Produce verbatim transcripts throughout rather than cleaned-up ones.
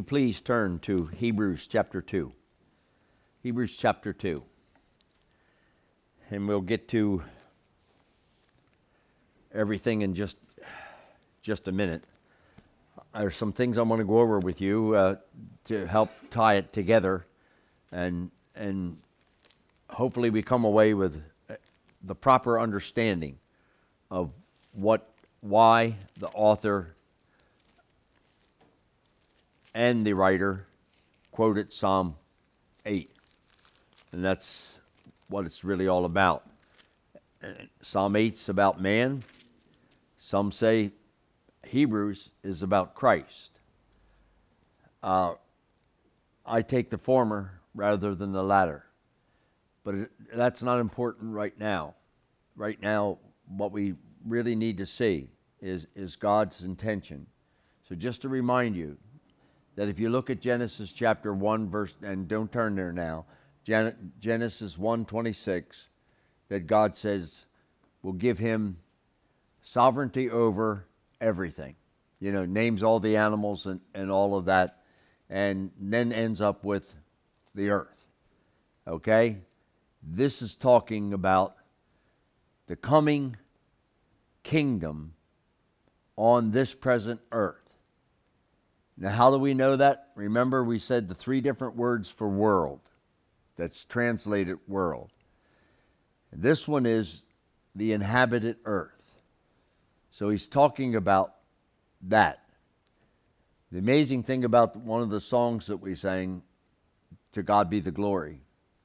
Please turn to Hebrews chapter two. Hebrews chapter two. And we'll get to everything in just just a minute. There's some things I want to go over with you uh, to help tie it together, and and hopefully we come away with the proper understanding of what, why the author and the writer quoted Psalm eight. And that's what it's really all about. Psalm eight's about man. Some say Hebrews is about Christ. Uh, I take the former rather than the latter. But it, that's not important right now. Right now, what we really need to see is, is God's intention. So just to remind you, that if you look at Genesis chapter one, verse, and don't turn there now, Gen- Genesis one twenty-six, that God says will give him sovereignty over everything. You know, names all the animals and, and all of that, and then ends up with the earth. Okay? This is talking about the coming kingdom on this present earth. Now, how do we know that? Remember, we said the three different words for world. That's translated world. This one is the inhabited earth. So he's talking about that. The amazing thing about one of the songs that we sang, To God Be the Glory.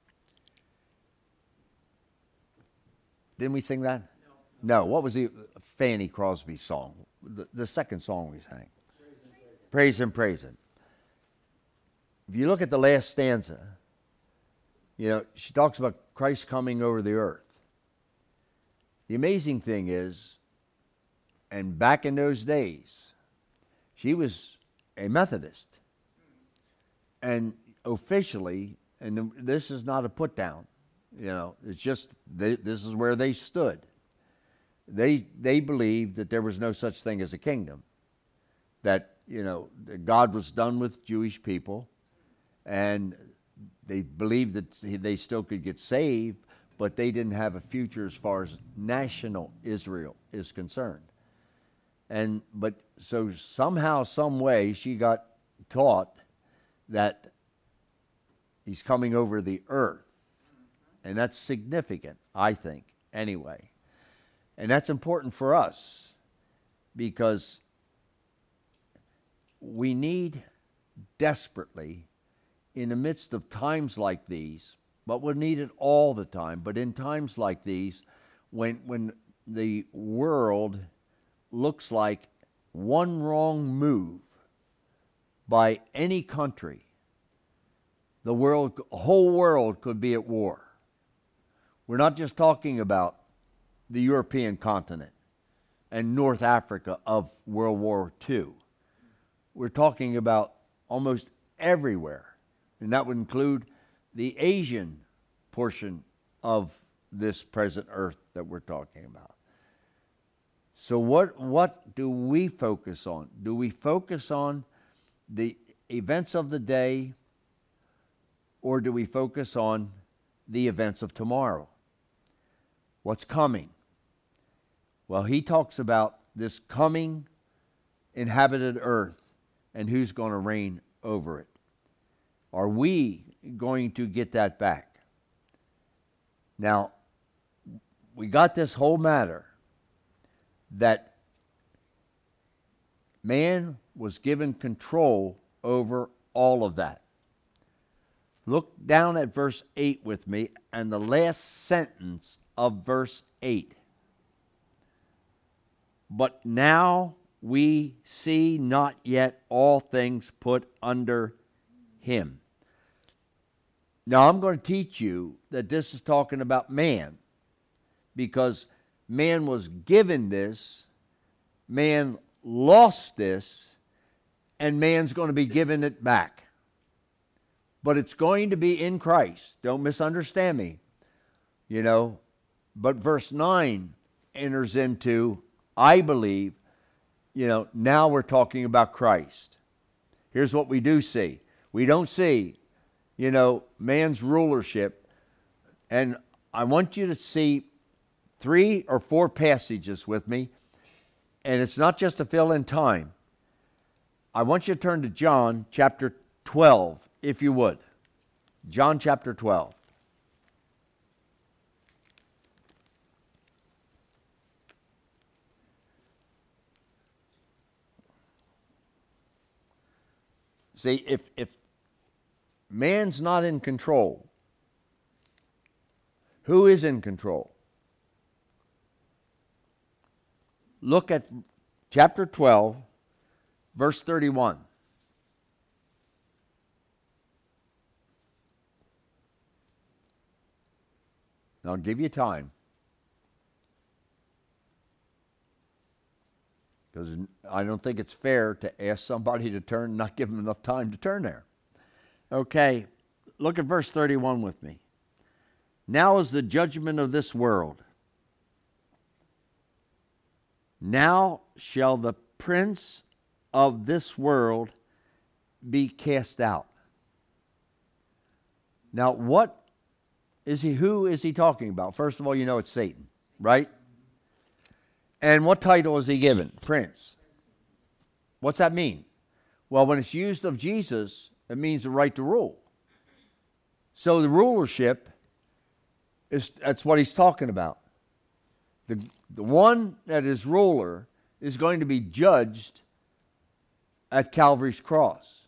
Didn't we sing that? No. No. What was the Fanny Crosby song? The, the second song we sang. Praise him, praise him. If you look at the last stanza, you know, she talks about Christ coming over the earth. The amazing thing is, and back in those days, she was a Methodist. And officially, and this is not a put down, you know, it's just, they, this is where they stood. They, they believed that there was no such thing as a kingdom. That, you know, God was done with Jewish people, and they believed that they still could get saved, but they didn't have a future as far as national Israel is concerned. And but so somehow, some way, she got taught that he's coming over the earth, and that's significant, I think, anyway. And that's important for us because we need desperately, in the midst of times like these, but we need it all the time, but in times like these, when when the world looks like one wrong move by any country, the world, whole world could be at war. We're not just talking about the European continent and North Africa of World War Two. We're talking about almost everywhere, and that would include the Asian portion of this present earth that we're talking about. So what what do we focus on? Do we focus on the events of the day, or do we focus on the events of tomorrow? What's coming? Well, he talks about this coming inhabited earth and who's going to reign over it. Are we going to get that back? Now, we got this whole matter that man was given control over all of that. Look down at verse eight with me and the last sentence of verse eight. But now we see not yet all things put under him. Now I'm going to teach you that this is talking about man, because man was given this, man lost this, and man's going to be given it back. But it's going to be in Christ. Don't misunderstand me. You know, but verse nine enters into, I believe, you know, now we're talking about Christ. here's what we do see. We don't see, you know, man's rulership. And I want you to see three or four passages with me. And it's not just to fill in time. I want you to turn to John chapter twelve, if you would. John chapter twelve. See, if, if man's not in control, who is in control? Look at chapter twelve, verse thirty-one. I'll give you time, because I don't think it's fair to ask somebody to turn and not give them enough time to turn there. Okay, look at verse thirty-one with me. Now is the judgment of this world. Now shall the prince of this world be cast out. Now, what is he? Who is he talking about? First of all, you know it's Satan, right? And what title is he given? Prince. What's that mean? Well, when it's used of Jesus, it means the right to rule. So the rulership is, that's what he's talking about. The, the one that is ruler is going to be judged at Calvary's cross.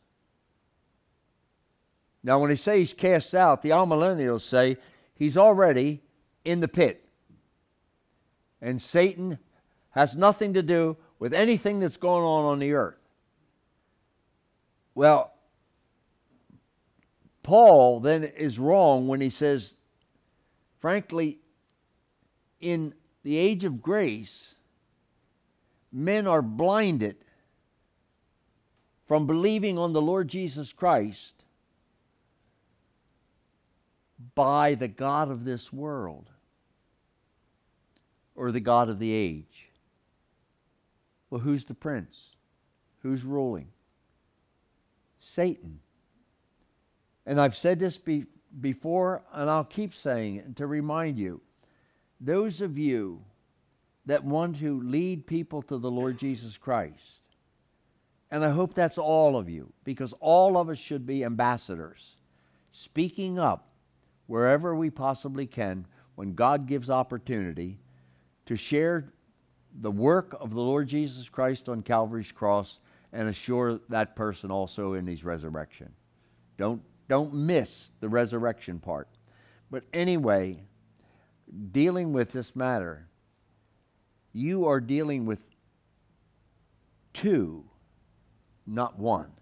Now, when they say he's cast out, the amillennials say he's already in the pit. And Satan has nothing to do with anything that's going on on the earth. Well, Paul then is wrong when he says, frankly, in the age of grace, men are blinded from believing on the Lord Jesus Christ by the god of this world or the god of the age. Well, who's the prince? Who's ruling? Satan. And I've said this be, before, and I'll keep saying it to remind you. Those of you that want to lead people to the Lord Jesus Christ, and I hope that's all of you, because all of us should be ambassadors, speaking up wherever we possibly can when God gives opportunity to share the work of the Lord Jesus Christ on Calvary's cross and assure that person also in his resurrection. Don't, don't miss the resurrection part. But anyway, dealing with this matter, you are dealing with two, not one.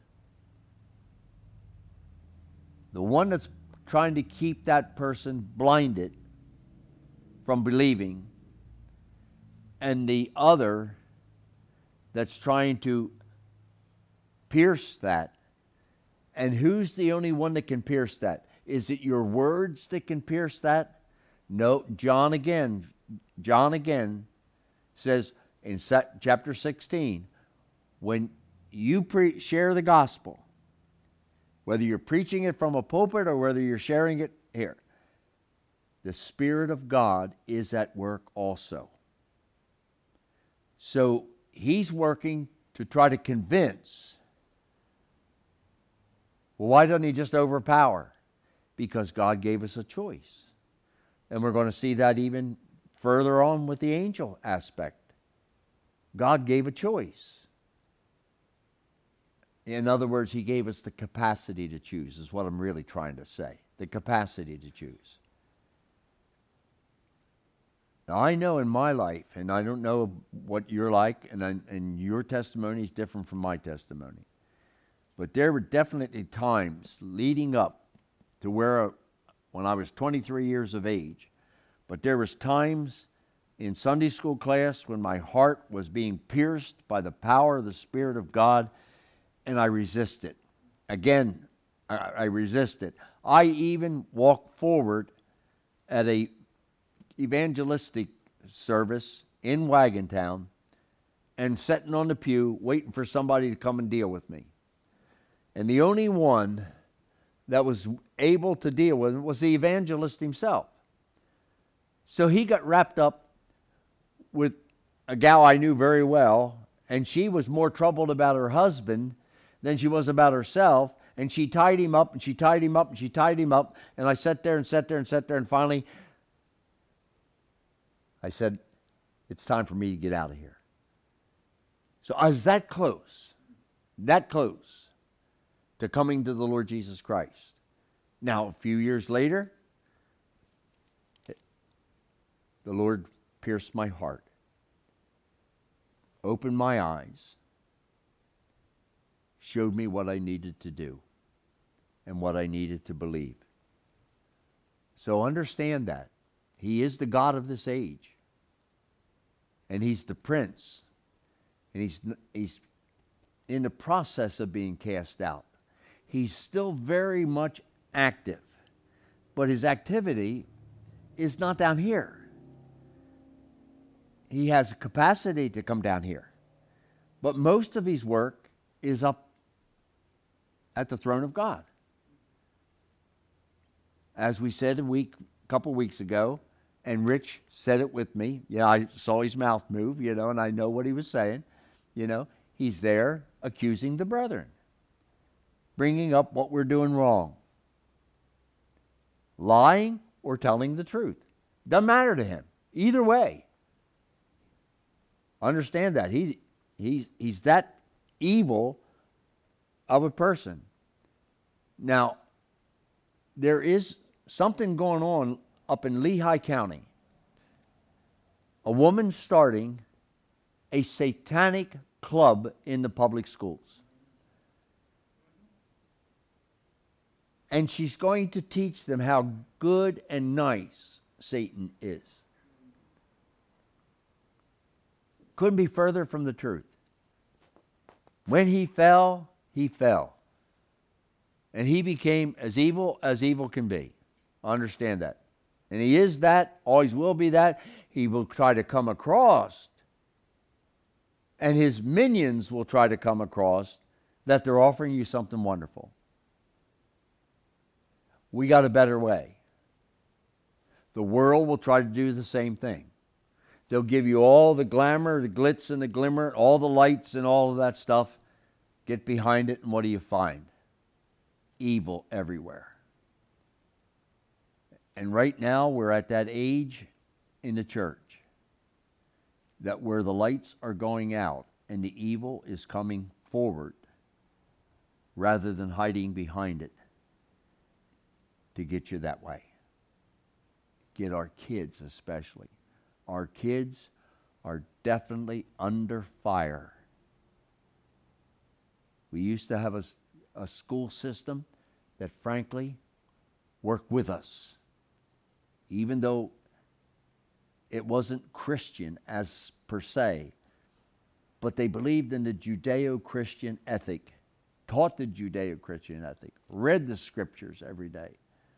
The one that's trying to keep that person blinded from believing, and the other that's trying to pierce that. And who's the only one that can pierce that? Is it your words that can pierce that? No, John again, John again says in chapter sixteen, when you pre- share the gospel, whether you're preaching it from a pulpit or whether you're sharing it here, the Spirit of God is at work also. So he's working to try to convince. Well, why doesn't he just overpower? Because God gave us a choice. And we're going to see that even further on with the angel aspect. God gave a choice. In other words, he gave us the capacity to choose, is what I'm really trying to say. The capacity to choose. Now, I know in my life, and I don't know what you're like, and, I, and your testimony is different from my testimony, but there were definitely times leading up to where, when I was twenty-three years of age, but there was times in Sunday school class when my heart was being pierced by the power of the Spirit of God, and I resisted. Again, I, I resisted. I even walked forward at a evangelistic service in Wagontown and sitting on the pew waiting for somebody to come and deal with me. And the only one that was able to deal with it was the evangelist himself. So he got wrapped up with a gal I knew very well, and she was more troubled about her husband than she was about herself, and she tied him up, and she tied him up, and she tied him up, and I sat there and sat there and sat there, and finally I said, it's time for me to get out of here. So I was that close, that close to coming to the Lord Jesus Christ. Now, a few years later, the Lord pierced my heart, opened my eyes, showed me what I needed to do and what I needed to believe. So understand that. He is the God of this age. And He's the Prince. And he's, he's in the process of being cast out. He's still very much active. But His activity is not down here. He has a capacity to come down here. But most of His work is up at the throne of God. As we said a week, a couple weeks ago, and Rich said it with me. Yeah, I saw his mouth move, you know, and I know what he was saying. You know, He's there accusing the brethren, bringing up what we're doing wrong, lying or telling the truth. Doesn't matter to Him. Either way. Understand that. He, he's, he's that evil of a person. Now, there is something going on up in Lehigh County. A woman starting a satanic club in the public schools. And she's going to teach them how good and nice Satan is. Couldn't be further from the truth. When he fell, he fell. And he became as evil as evil can be. Understand that. And he is that, always will be that. He will try to come across, and his minions will try to come across that they're offering you something wonderful. We got a better way. The world will try to do the same thing. They'll give you all the glamour, the glitz and the glimmer, all the lights and all of that stuff. Get behind it, and what do you find? Evil everywhere. And right now, we're at that age in the church that where the lights are going out and the evil is coming forward rather than hiding behind it to get you that way. Get our kids especially. Our kids are definitely under fire. We used to have a, a school system that frankly worked with us. Even though it wasn't Christian as per se, but they believed in the Judeo-Christian ethic, taught the Judeo-Christian ethic, read the scriptures every day,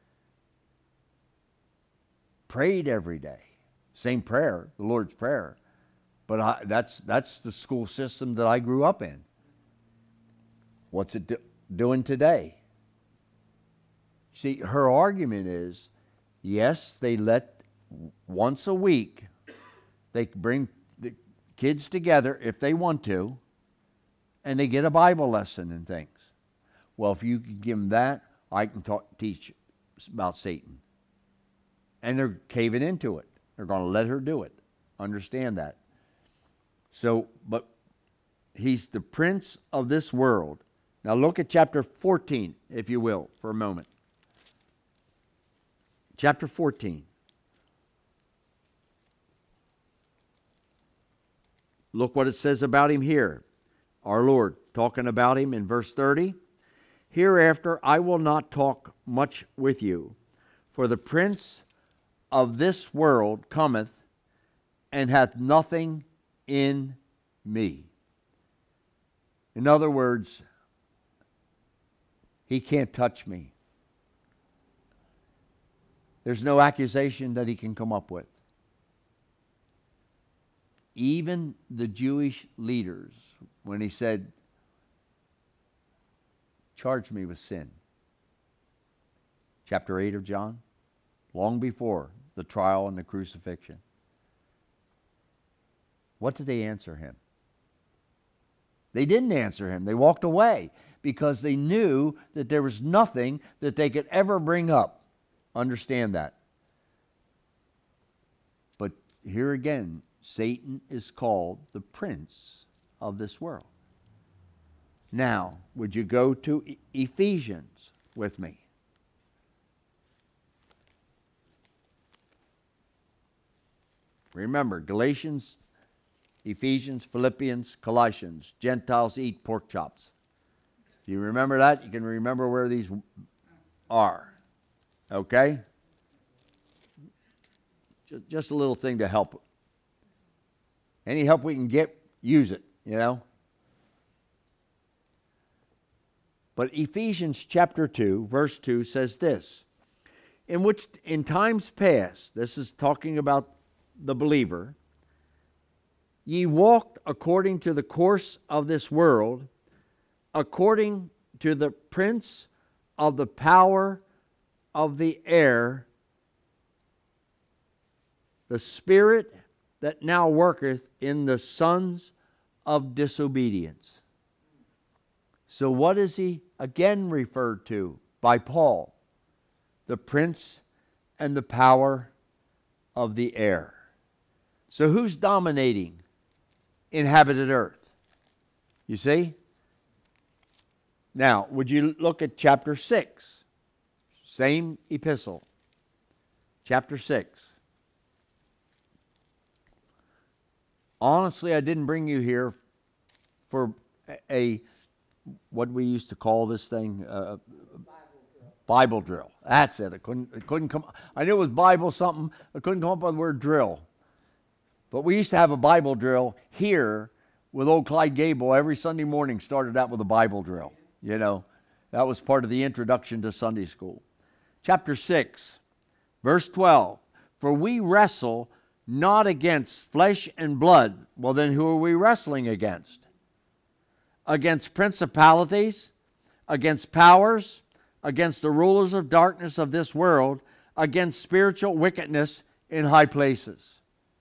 prayed every day. Same prayer, the Lord's Prayer. But I, that's that's the school system that I grew up in. What's it do, doing today? See, her argument is, yes, they let once a week, they bring the kids together if they want to, and they get a Bible lesson and things. Well, if you can give them that, I can talk, teach about Satan. And they're caving into it. They're going to let her do it. Understand that. So, but he's the prince of this world. Now look at chapter fourteen, if you will, for a moment. Chapter fourteen. Look what it says about him here. Our Lord talking about him in verse thirty. Hereafter I will not talk much with you, for the prince of this world cometh and hath nothing in me. In other words, he can't touch me. There's no accusation that he can come up with. Even the Jewish leaders, when he said, charged me with sin. Chapter eight of John, long before the trial and the crucifixion. What did they answer him? They didn't answer him. They walked away because they knew that there was nothing that they could ever bring up. Understand that. But here again, Satan is called the prince of this world. Now, would you go to E- Ephesians with me? Remember, Galatians, Ephesians, Philippians, Colossians. Gentiles eat pork chops. If you remember that, you can remember where these are. Okay? Just a little thing to help. Any help we can get, use it, you know? But Ephesians chapter two, verse two says this, in which in times past, this is talking about the believer, ye walked according to the course of this world, according to the prince of the power of the air, the spirit that now worketh in the sons of disobedience. So what is he again referred to by Paul? The prince and the power of the air. So who's dominating inhabited earth? You see? Now, would you look at chapter six? Same epistle. Chapter six. Honestly, I didn't bring you here for a, what we used to call this thing, uh, Bible drill. Bible drill. That's it. I couldn't, it couldn't come. I knew it was Bible something. I couldn't come up with the word drill. But we used to have a Bible drill here with old Clyde Gable. Every Sunday morning started out with a Bible drill. You know, that was part of the introduction to Sunday school. Chapter six, verse twelve. For we wrestle not against flesh and blood. Well, then who are we wrestling against? Against principalities, against powers, against the rulers of darkness of this world, against spiritual wickedness in high places.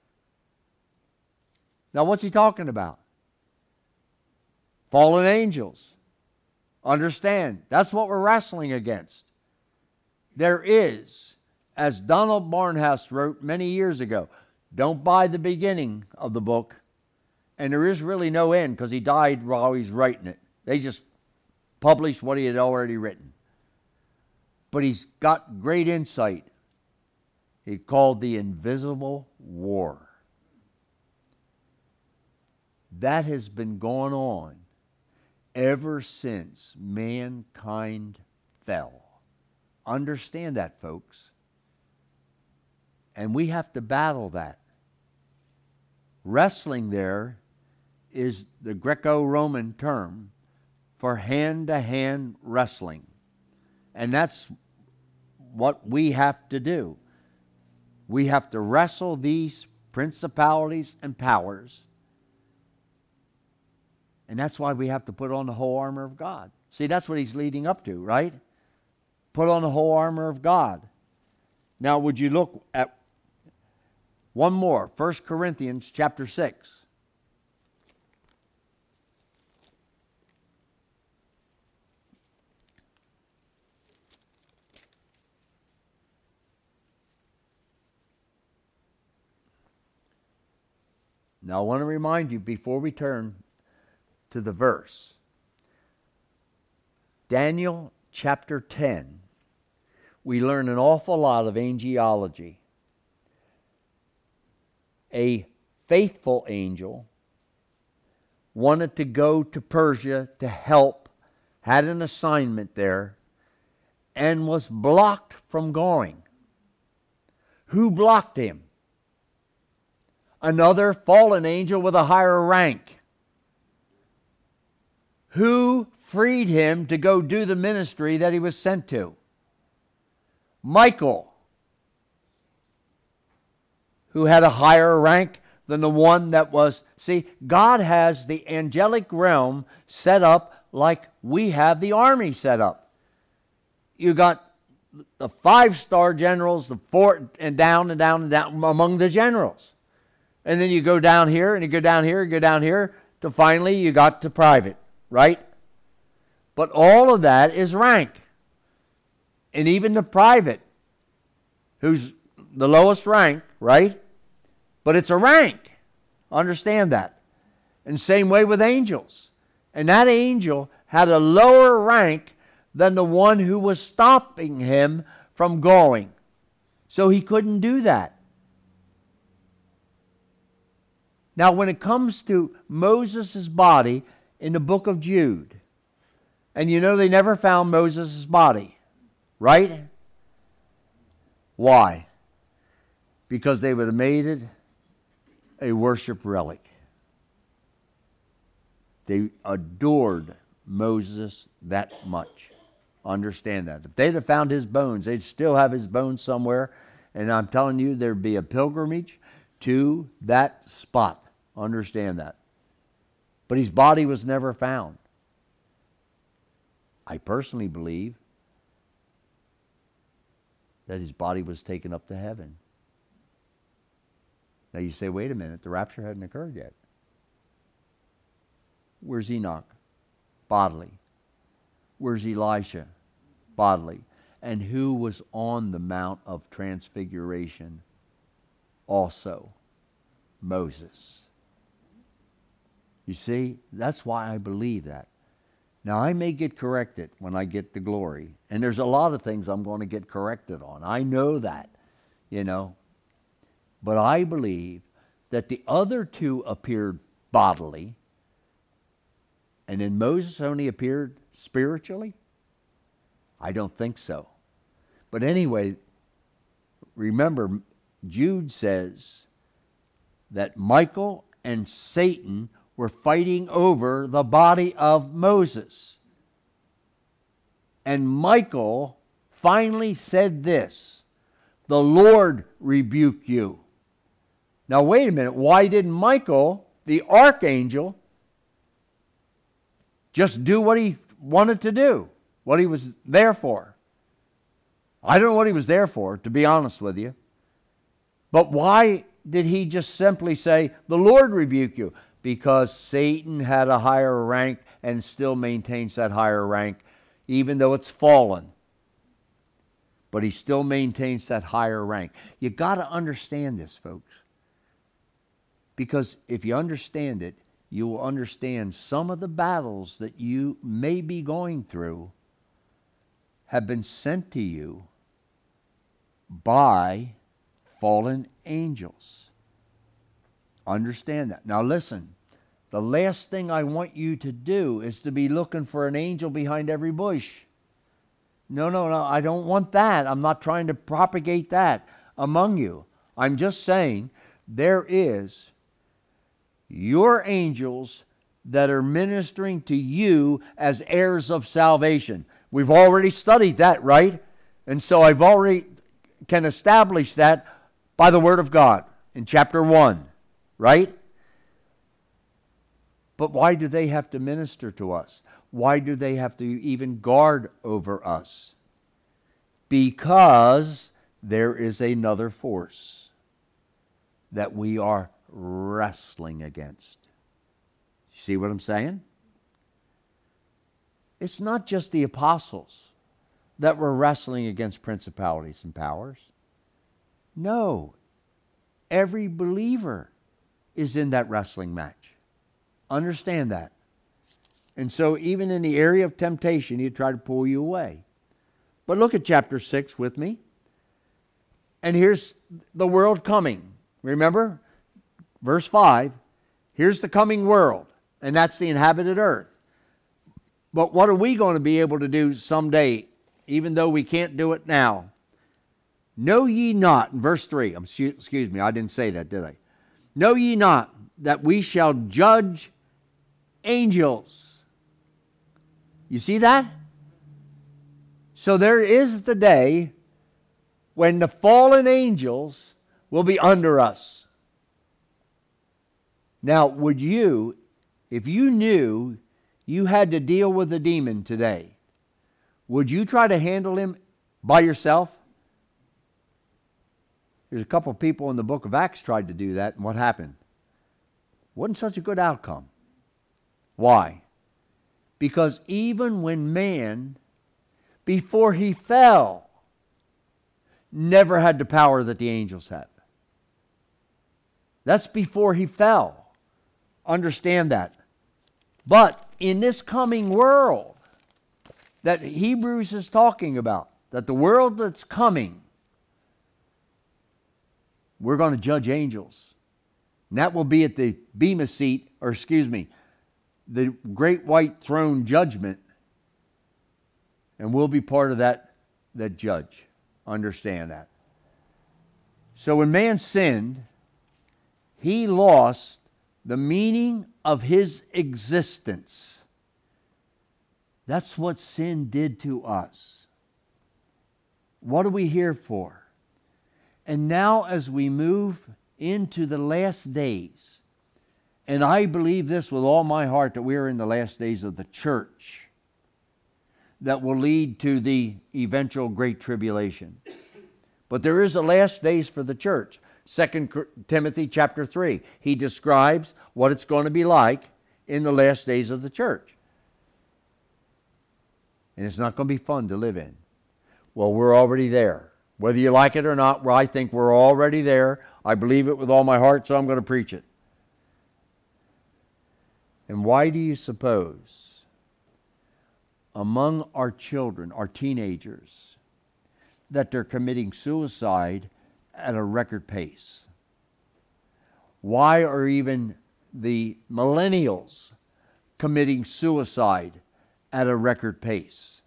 Now, what's he talking about? Fallen angels. Understand, that's what we're wrestling against. There is, as Donald Barnhouse wrote many years ago, don't buy the beginning of the book, and there is really no end because he died while he's writing it. They just published what he had already written. But he's got great insight. He called the invisible war. That has been going on ever since mankind fell. Understand that, folks. And we have to battle that. Wrestling there is the Greco-Roman term for hand-to-hand wrestling. And that's what we have to do. We have to wrestle these principalities and powers. And that's why we have to put on the whole armor of God. See, that's what he's leading up to, right? Put on the whole armor of God. Now, would you look at one more, First Corinthians chapter six. Now, I want to remind you before we turn to the verse. Daniel chapter ten. We learn an awful lot of angelology. A faithful angel wanted to go to Persia to help, had an assignment there, and was blocked from going. Who blocked him? Another fallen angel with a higher rank. Who freed him to go do the ministry that he was sent to? Michael, who had a higher rank than the one that was. See, God has the angelic realm set up like we have the army set up. You got the five-star generals, the four, and down and down and down among the generals. And then you go down here, and you go down here, and go down here, to finally you got to private, right? But all of that is rank. And even the private, who's the lowest rank, right? But it's a rank. Understand that. And same way with angels. And that angel had a lower rank than the one who was stopping him from going. So he couldn't do that. Now, when it comes to Moses' body in the book of Jude, and you know they never found Moses' body, right? Why? Because they would have made it a worship relic. They adored Moses that much. Understand that. If they'd have found his bones, they'd still have his bones somewhere. And I'm telling you, there'd be a pilgrimage to that spot. Understand that. But his body was never found. I personally believe that his body was taken up to heaven. Now you say, wait a minute, the rapture hadn't occurred yet. Where's Enoch? Bodily. Where's Elisha? Bodily. And who was on the Mount of Transfiguration? Also, Moses. You see, that's why I believe that. Now, I may get corrected when I get to glory. And there's a lot of things I'm going to get corrected on. I know that, you know. But I believe that the other two appeared bodily, and then Moses only appeared spiritually? I don't think so. But anyway, remember, Jude says that Michael and Satan were fighting over the body of Moses. And Michael finally said this, "The Lord rebuke you." Now wait a minute, why didn't Michael, the archangel, just do what he wanted to do, what he was there for? I don't know what he was there for, to be honest with you. But why did he just simply say, "The Lord rebuke you"? Because Satan had a higher rank and still maintains that higher rank, even though it's fallen. But he still maintains that higher rank. You got to understand this, folks. Because if you understand it, you will understand some of the battles that you may be going through have been sent to you by fallen angels. Understand that. Now listen, the last thing I want you to do is to be looking for an angel behind every bush. No, no, no, I don't want that. I'm not trying to propagate that among you. I'm just saying there is your angels that are ministering to you as heirs of salvation. We've already studied that, right? And so I've already can establish that by the Word of God in chapter one, right? But why do they have to minister to us? Why do they have to even guard over us? Because there is another force that we are wrestling against. See what I'm saying? It's not just the apostles that were wrestling against principalities and powers. No. Every believer is in that wrestling match. Understand that. And so even in the area of temptation, he'd try to pull you away. But look at chapter six with me. And here's the world coming. Remember? Verse five. Here's the coming world. And that's the inhabited earth. But what are we going to be able to do someday, even though we can't do it now? Know ye not, in verse three, excuse me, I didn't say that, did I? Know ye not that we shall judge angels? You see that? So there is the day when the fallen angels will be under us. Now, would you, if you knew you had to deal with a demon today, would you try to handle him by yourself? There's a couple of people in the book of Acts tried to do that, and what happened? Wasn't such a good outcome. Why? Because even when man, before he fell, never had the power that the angels have. That's before he fell. Understand that. But in this coming world that Hebrews is talking about, that the world that's coming, we're going to judge angels. And that will be at the Bema seat, or excuse me, the great white throne judgment. And we'll be part of that, that judge. Understand that. So when man sinned, he lost the meaning of his existence. That's what sin did to us. What are we here for? And now as we move into the last days, and I believe this with all my heart, that we are in the last days of the church that will lead to the eventual great tribulation. But there is a last days for the church. Second Timothy chapter three, he describes what it's going to be like in the last days of the church. And it's not going to be fun to live in. Well, we're already there. Whether you like it or not, well, I think we're already there. I believe it with all my heart, so I'm going to preach it. And why do you suppose among our children, our teenagers, that they're committing suicide at a record pace? Why are even the millennials committing suicide at a record pace?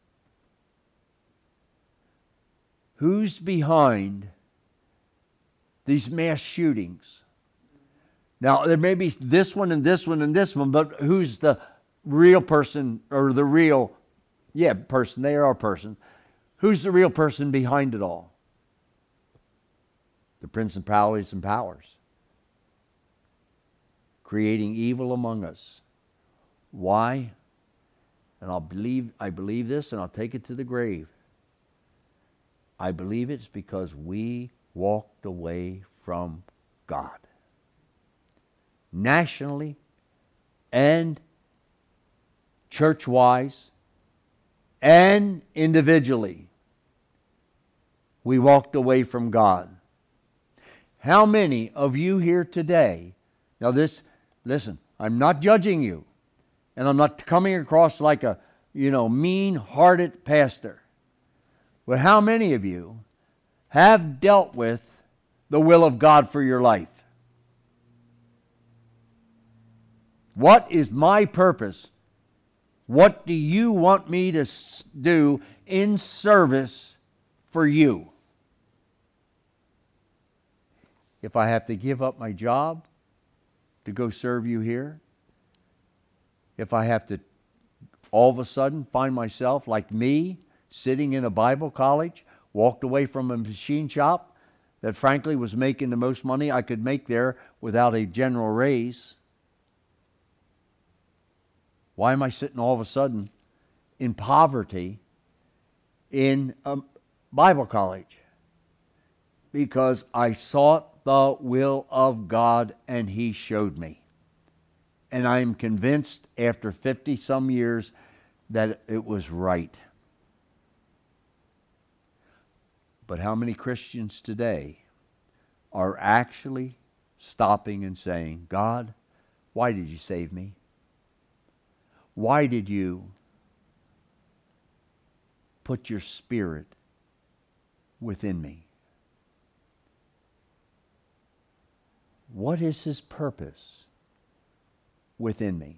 Who's behind these mass shootings? Now, there may be this one and this one and this one, but who's the real person, or the real, yeah, person, they are a person. Who's the real person behind it all? The principalities and powers, creating evil among us. Why? And I'll believe, I believe this, and I'll take it to the grave. I believe it's because we walked away from God. Nationally and church-wise and individually, we walked away from God. How many of you here today, now this, listen, I'm not judging you, and I'm not coming across like a, you know, mean-hearted pastor, but how many of you have dealt with the will of God for your life? What is my purpose? What do you want me to do in service for you? If I have to give up my job to go serve you here, if I have to all of a sudden find myself like me, sitting in a Bible college, walked away from a machine shop that frankly was making the most money I could make there without a general raise. Why am I sitting all of a sudden in poverty in a Bible college? Because I sought the will of God and He showed me. And I am convinced after fifty some years that it was right. But how many Christians today are actually stopping and saying, God, why did you save me? Why did you put your Spirit within me? What is His purpose within me?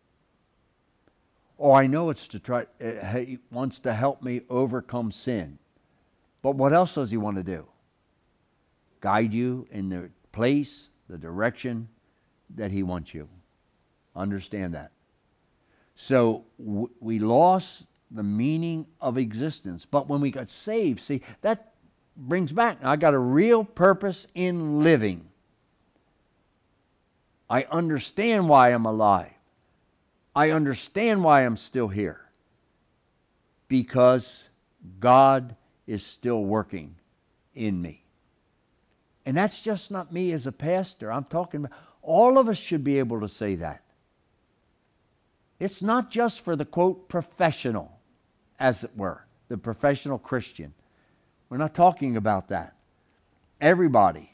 Oh, I know it's to try, uh, He wants to help me overcome sin. But what else does He want to do? Guide you in the place, the direction that He wants you. Understand that. So w- we lost the meaning of existence. But when we got saved, see, that brings back, I got a real purpose in living. I understand why I'm alive. I understand why I'm still here. Because God is still working in me. And that's just not me as a pastor. I'm talking about all of us should be able to say that. It's not just for the, quote, professional, as it were, the professional Christian. We're not talking about that. Everybody.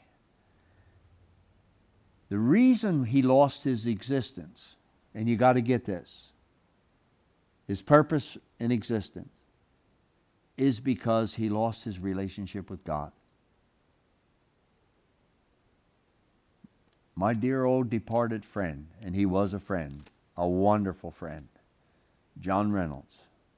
The reason he lost his existence, and you got to get this, his purpose in existence is because he lost his relationship with God. My dear old departed friend, and he was a friend, a wonderful friend, John Reynolds.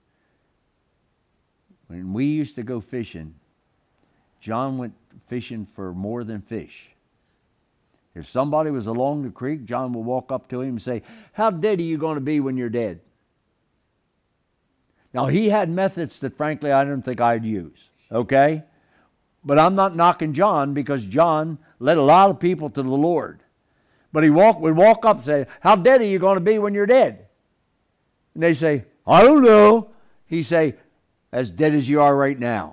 When we used to go fishing, John went fishing for more than fish. If somebody was along the creek, John would walk up to him and say, "How dead are you going to be when you're dead?" Now, he had methods that, frankly, I don't think I'd use, okay? But I'm not knocking John, because John led a lot of people to the Lord. But he walk, would walk up and say, "How dead are you going to be when you're dead?" And they say, "I don't know." He'd say, "As dead as you are right now."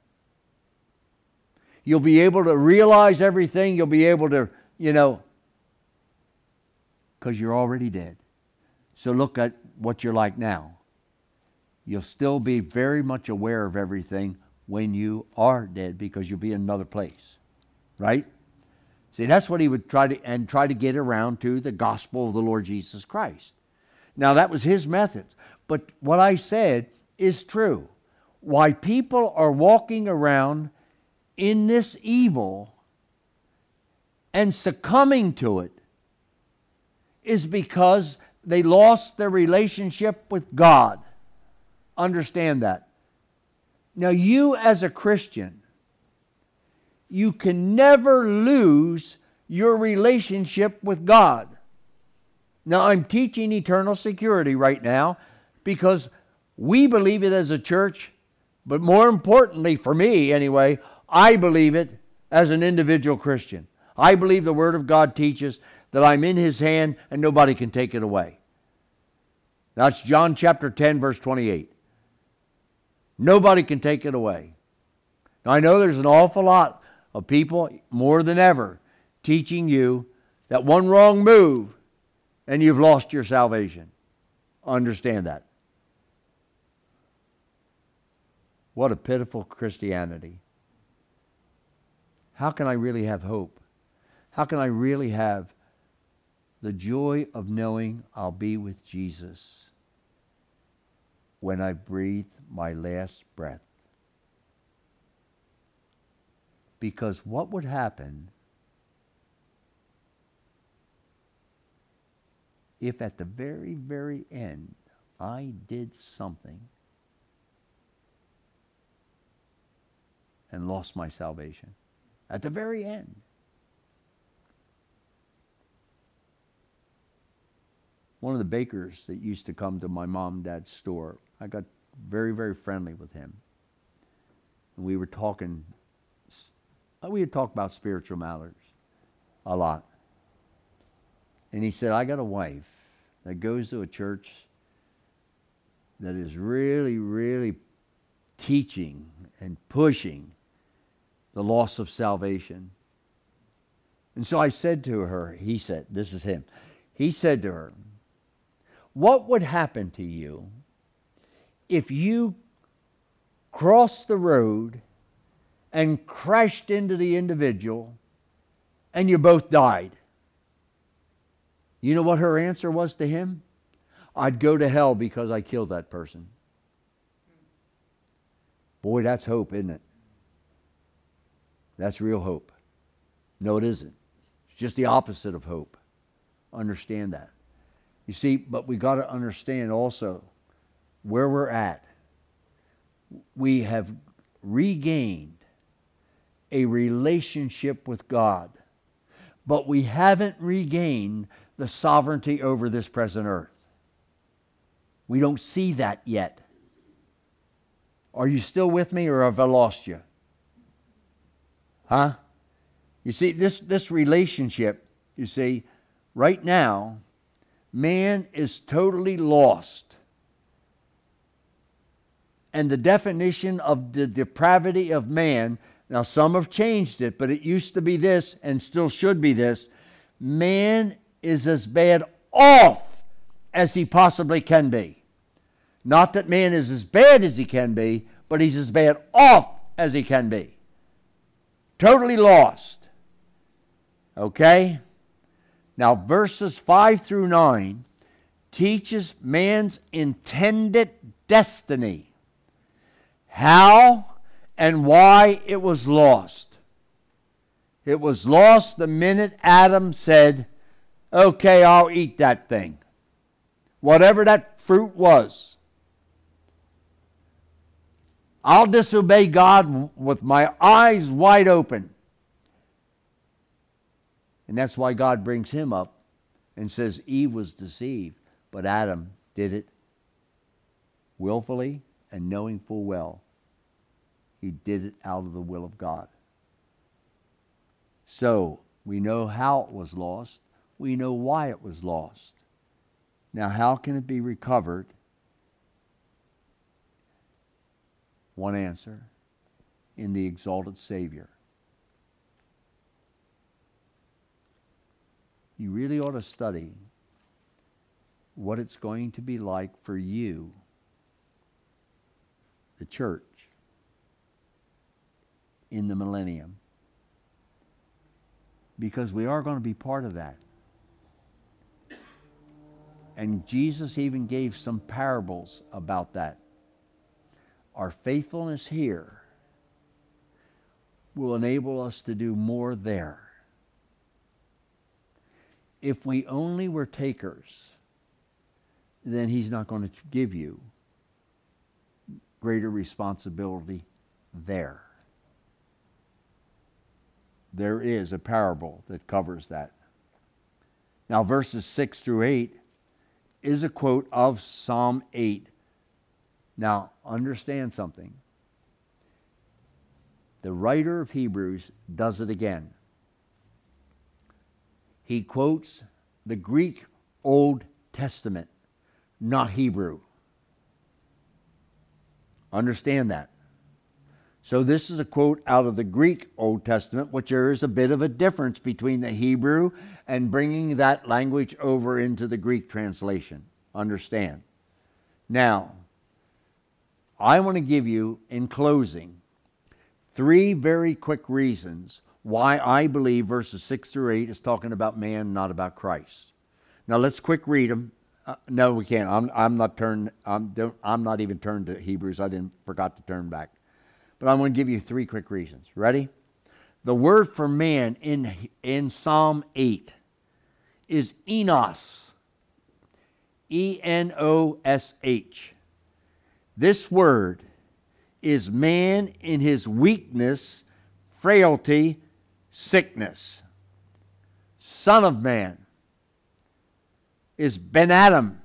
You'll be able to realize everything. You'll be able to, you know, because you're already dead. So look at what you're like now. You'll still be very much aware of everything when you are dead, because you'll be in another place. Right? See, that's what he would try to, and try to get around to the gospel of the Lord Jesus Christ. Now, that was his methods. But what I said is true. Why people are walking around in this evil and succumbing to it is because they lost their relationship with God. Understand that. Now, you as a Christian, you can never lose your relationship with God. Now, I'm teaching eternal security right now because we believe it as a church, but more importantly, for me anyway, I believe it as an individual Christian. I believe the Word of God teaches that I'm in His hand and nobody can take it away. That's John chapter ten, verse twenty-eight. Nobody can take it away. Now, I know there's an awful lot of people, more than ever, teaching you that one wrong move and you've lost your salvation. Understand that. What a pitiful Christianity. How can I really have hope? How can I really have the joy of knowing I'll be with Jesus when I breathe my last breath? Because what would happen if at the very, very end I did something and lost my salvation? At the very end. One of the bakers that used to come to my mom and dad's store, I got very, very friendly with him. And we were talking, we would talk about spiritual matters a lot. And he said, "I got a wife that goes to a church that is really, really teaching and pushing the loss of salvation." And so I said to her, he said, this is him, he said to her, "What would happen to you if you crossed the road and crashed into the individual and you both died?" You know what her answer was to him? "I'd go to hell because I killed that person." Boy, that's hope, isn't it? That's real hope. No, it isn't. It's just the opposite of hope. Understand that. You see, but we got to understand also where we're at. We have regained a relationship with God, but we haven't regained the sovereignty over this present earth. We don't see that yet. Are you still with me, or have I lost you? Huh? You see, this, this relationship, you see, right now, man is totally lost. And the definition of the depravity of man, now some have changed it, but it used to be this and still should be this: man is as bad off as he possibly can be. Not that man is as bad as he can be, but he's as bad off as he can be. Totally lost. Okay? Now, verses five through nine teaches man's intended destiny, how and why it was lost. It was lost the minute Adam said, okay, I'll eat that thing. Whatever that fruit was. I'll disobey God with my eyes wide open. And that's why God brings him up and says Eve was deceived, but Adam did it willfully and knowing full well he did it out of the will of God. So we know how it was lost. We know why it was lost. Now, how can it be recovered? One answer: in the exalted Savior. You really ought to study what it's going to be like for you, the church, in the millennium. Because we are going to be part of that. And Jesus even gave some parables about that. Our faithfulness here will enable us to do more there. If we only were takers, then he's not going to give you greater responsibility there. There is a parable that covers that. Now, verses six through eight is a quote of Psalm eight. Now, understand something. The writer of Hebrews does it again. He quotes the Greek Old Testament, not Hebrew. Understand that. So this is a quote out of the Greek Old Testament, which there is a bit of a difference between the Hebrew and bringing that language over into the Greek translation. Understand. Now, I want to give you, in closing, three very quick reasons why I believe verses six through eight is talking about man, not about Christ. Now let's quick read them. Uh, no, we can't. I'm, I'm not turned. I'm, don't, I'm not even turned to Hebrews. I didn't forgot to turn back. But I'm going to give you three quick reasons. Ready? The word for man in in Psalm eight is enos. E N O S H. This word is man in his weakness, frailty, sickness. Son of man is Ben Adam,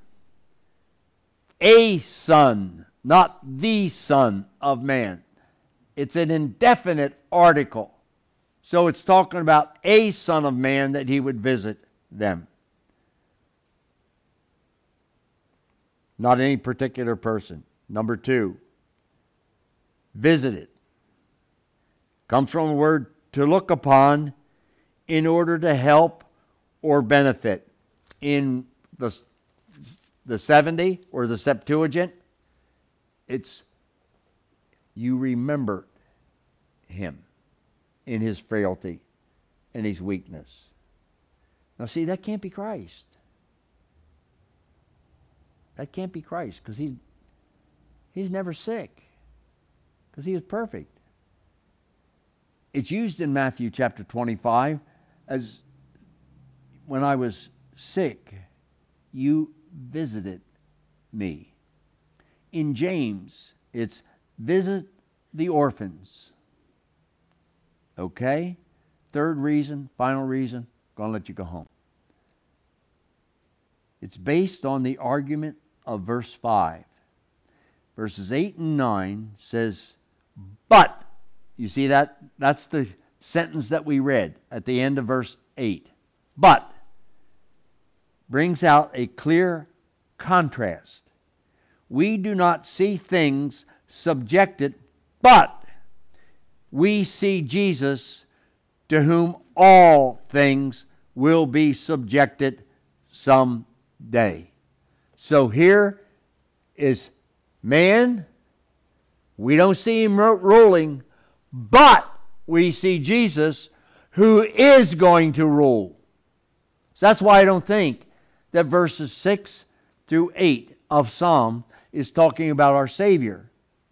a son, not the son of man. It's an indefinite article. So it's talking about a son of man that he would visit them. Not any particular person. Number two, visited. Comes from the word to look upon in order to help or benefit. In the, the seventy or the Septuagint, it's you remember him in his frailty and his weakness. Now see, that can't be Christ. That can't be Christ because he's, he's never sick because he is perfect. It's used in Matthew chapter twenty-five as when I was sick, you visited me. In James, it's visit the orphans. Okay? Third reason, final reason, going to let you go home. It's based on the argument of verse five. Verses eight and nine says, but, you see that? That's the sentence that we read at the end of verse eight. But, brings out a clear contrast. We do not see things subjected, but we see Jesus, to whom all things will be subjected someday. So here is man. We don't see him ruling, but we see Jesus, who is going to rule. So that's why I don't think that verses six through eight of Psalm is talking about our Savior.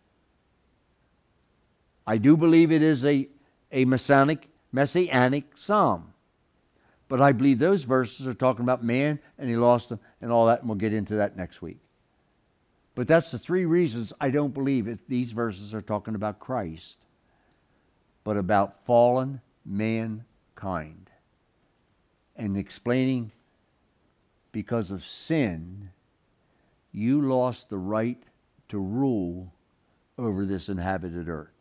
I do believe it is a, a messianic, messianic psalm. But I believe those verses are talking about man, and he lost them, and all that, and we'll get into that next week. But that's the three reasons I don't believe it, these verses are talking about Christ, but about fallen mankind. And explaining, because of sin, you lost the right to rule over this inhabited earth.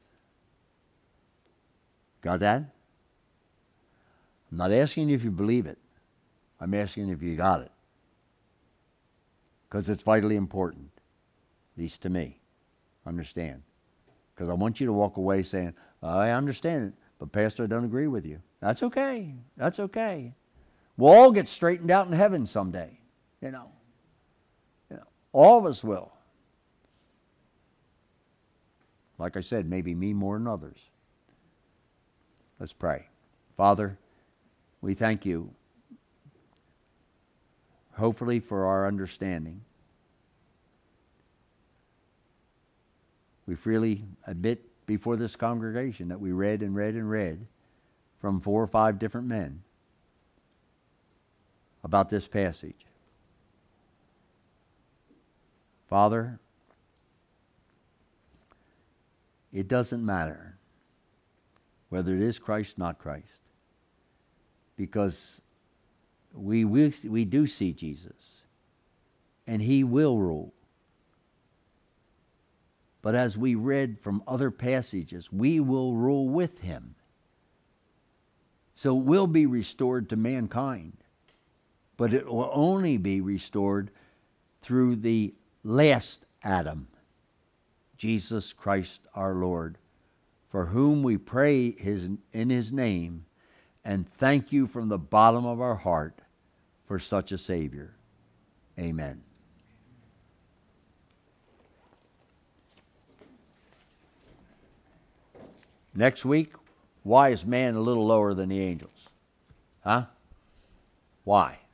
Got that? I'm not asking you if you believe it. I'm asking if you got it. Because it's vitally important, at least to me. Understand. Because I want you to walk away saying, I understand it, but Pastor, I don't agree with you. That's okay. That's okay. We'll all get straightened out in heaven someday. You know. You know. All of us will. Like I said, maybe me more than others. Let's pray. Father, we thank you, hopefully for our understanding. We freely admit before this congregation that we read and read and read from four or five different men about this passage. Father, it doesn't matter whether it is Christ or not Christ, because we, we, we do see Jesus, and he will rule. But as we read from other passages, we will rule with him. So we'll be restored to mankind, but it will only be restored through the last Adam, Jesus Christ our Lord, for whom we pray his, in his name, and thank you from the bottom of our heart for such a Savior. Amen. Next week, why is man a little lower than the angels? Huh? Why?